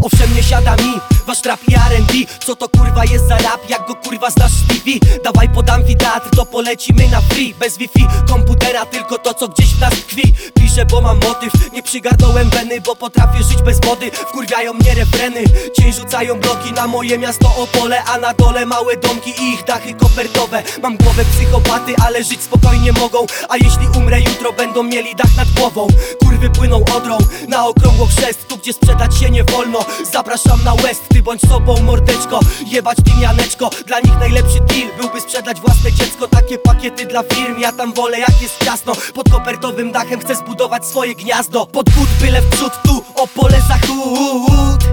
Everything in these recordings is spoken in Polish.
Owszem, nie siada mi wasz trap i R&B. Co to kurwa jest za rap, jak go kurwa znasz z TV? Dawaj pod amfiteatr, to polecimy na free. Bez Wi-Fi, komputera, tylko to co gdzieś w nas tkwi. Piszę, bo mam motyw, nie przygarnąłem weny, bo potrafię żyć bez wody. Wkurwiają mnie refreny, cień rzucają bloki na moje miasto Opole, a na dole małe domki i ich dachy kopertowe. Mam głowę psychopaty, ale żyć spokojnie mogą. A jeśli umrę jutro, będą mieli dach nad głową. Kurwy płyną Odrą na okrągło chrzest, tu gdzie sprzedać się nie wolno. Zapraszam na West, ty bądź sobą mordeczko. Jebać tymianeczko, dla nich najlepszy deal byłby sprzedać własne dziecko. Takie pakiety dla firm, ja tam wolę jak jest ciasno. Pod kopertowym dachem chcę zbudować swoje gniazdo. Pod but byle w przód, tu Opole zachód.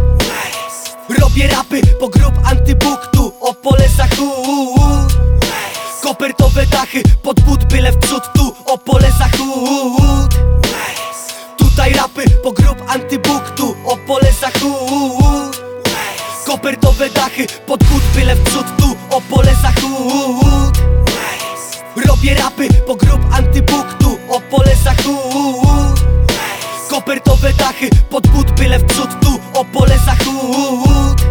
Robię rapy po grup antybóg, tu Opole zachód. Kopertowe dachy, pod but byle w przód, tu Opole zachód. Tutaj rapy po grup antybóg, tu Opole zachód. Kopertowe dachy, pod but byle w przód, tu Opole zachód. Robię rapy po grup antybóg, tu Opole zachód. Kopertowe dachy, pod but byle w przód, tu Opole zachód.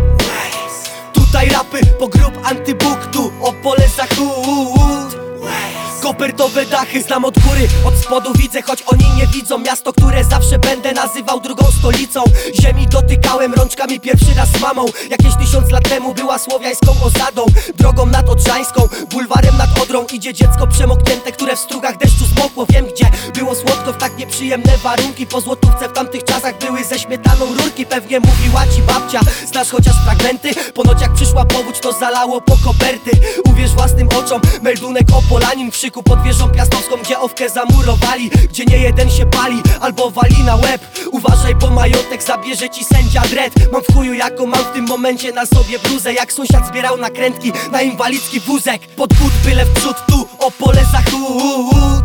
Tutaj rapy po grup antybóg, tu Opole zachód. Kopertowe dachy znam od góry, od spodu widzę, choć oni nie widzą. Miasto, które zawsze będę nazywał drugą stolicą. Ziemi dotykałem rączkami pierwszy raz z mamą. Jakieś 1000 lat temu była słowiańską osadą. Drogą nad Odrzańską, bulwarem nad Odrą idzie dziecko przemoknięte, które w strugach deszczu zmokło. Wiem gdzie było słodko w tak nieprzyjemne warunki. Po złotówce w tamtych czasach były ze śmietaną rurki. Pewnie mówiła ci babcia, znasz chociaż fragmenty. Ponoć jak przyszła powódź, to zalało po koperty. Uwierz własnym oczom, meldunek Opolanin w szyku pod wieżą piastowską, gdzie owkę zamurowali, gdzie nie jeden się pali albo wali na łeb. Uważaj, bo majątek zabierze ci sędzia dread. Mam w chuju jaką mam w tym momencie na sobie bluzę, jak sąsiad zbierał nakrętki na inwalidzki wózek. Pod but byle w przód, tu Opole zachód.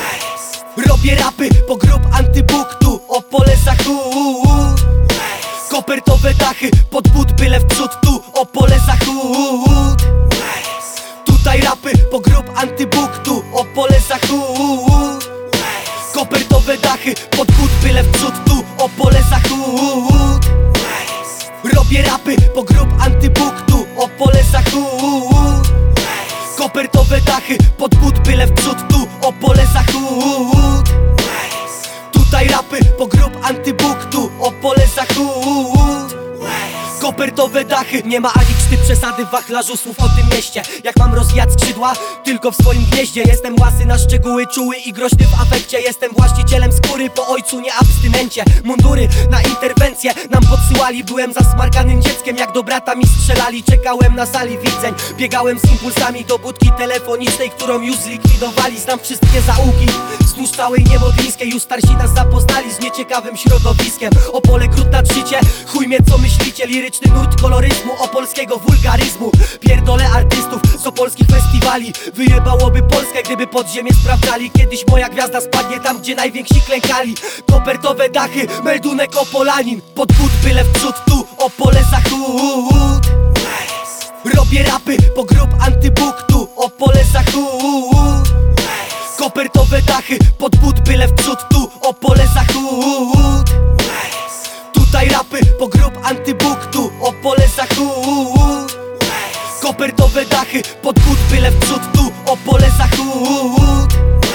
Robię rapy po grup antybóg, tu Opole zachód. Kopertowe dachy, pod but byle w przód, tu Opole zachód. Tutaj rapy po grup antybóg, tu Opole zachód. Kopertowe dachy, pod but byle w przód, tu Opole zachód. Robię rapy po grup antybóg, tu Opole zachód. Kopertowe dachy, pod but byle w przód, tu Opole zachód. Tutaj rapy po grup antybóg, tu Opole zachód. Kopertowe dachy, nie ma ani krzty przesady w wachlarzu słów o tym mieście. Jak mam rozwijać skrzydła, tylko w swoim gnieździe. Jestem łasy na szczegóły, czuły i groźny w afekcie. Jestem właścicielem skóry, po ojcu nie abstynencie. Mundury na interwencję nam podsyłali. Byłem zasmarkanym dzieckiem, jak do brata mi strzelali. Czekałem na sali widzeń, biegałem z impulsami do budki telefonicznej, którą już zlikwidowali. Znam wszystkie zaułki wzdłuż całej Niemodlińskiej. Już starsi nas zapoznali z nieciekawym środowiskiem. Opole gród nad życie, chuj mnie co myślicie. Liryczny nurt koloryzmu, opolskiego wulgaryzmu. Pierdolę artystów z opolskich festiwali. Wyjebałoby Polskę, gdyby podziemie sprawdzali. Kiedyś moja gwiazda spadnie tam, gdzie najwięksi klękali. Kopertowe dachy, meldunek Opolanin. Pod but byle w przód, tu Opole zachód. Robię rapy po grup antybóg, tu Opole zachód. Kopertowe dachy, pod but byle w przód, tu Opole zachód. Tutaj rapy po grup antybóg, tu Opole zachód. Kopertowe dachy, pod but byle w przód, tu Opole zachód.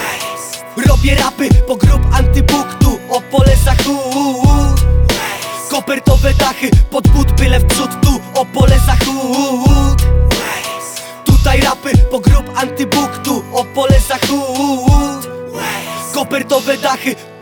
Robię rapy po grup antybóg, tu Opole zachód. Kopertowe dachy, pod but byle w przód, tu Opole zachód. Tutaj rapy po grup antybóg, tu Opole zachód. Kopertowe dachy.